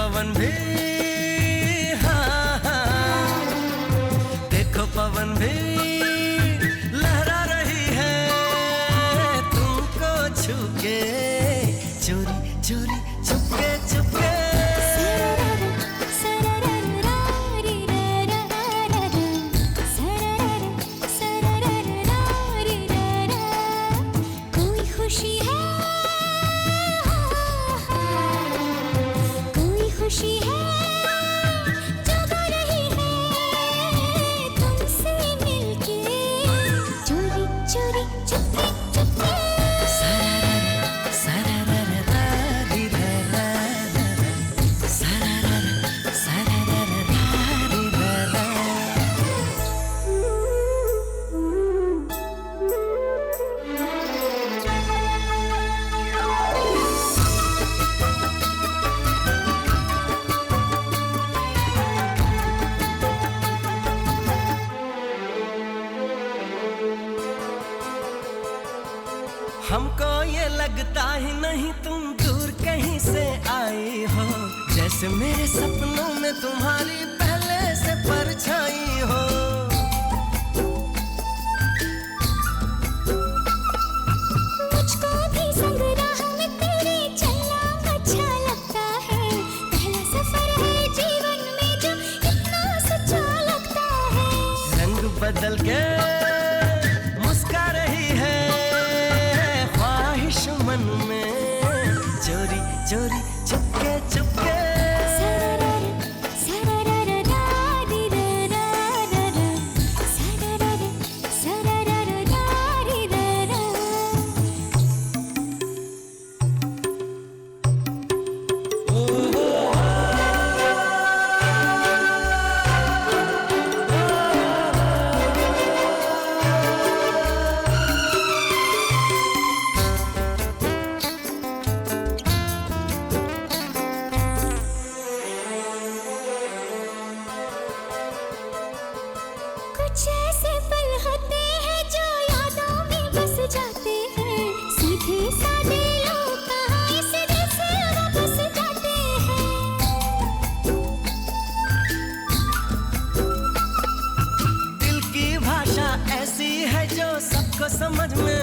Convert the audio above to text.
पवन भी, हाँ हाँ, देखो पवन भी लहरा रही है तुमको छू के, चोरी चोरी चुपके चुपके। कोई खुशी है, कोई खुशी है जगा रही है तुमसे मिलके, चोरी चोरी चुपके चुपके। हमको ये लगता ही नहीं तुम दूर कहीं से आई हो, जैसे मेरे सपनों में तुम्हारी पहले से परछाई हो। मुझको भी संग राह में तेरे चलना अच्छा लगता है, पहला सफर है जीवन में जो इतना सच्चा लगता है। रंग बदल के मुस्का रही है ख्वाहिश मन में, चोरी चोरी चुपके चुपके। कुछ ऐसे पल होते हैं जो यादों में बस जाते हैं, सीधे साधे लोग कहाँ इस दिल से वापस जाते हैं। दिल की भाषा ऐसी है जो सबको समझ में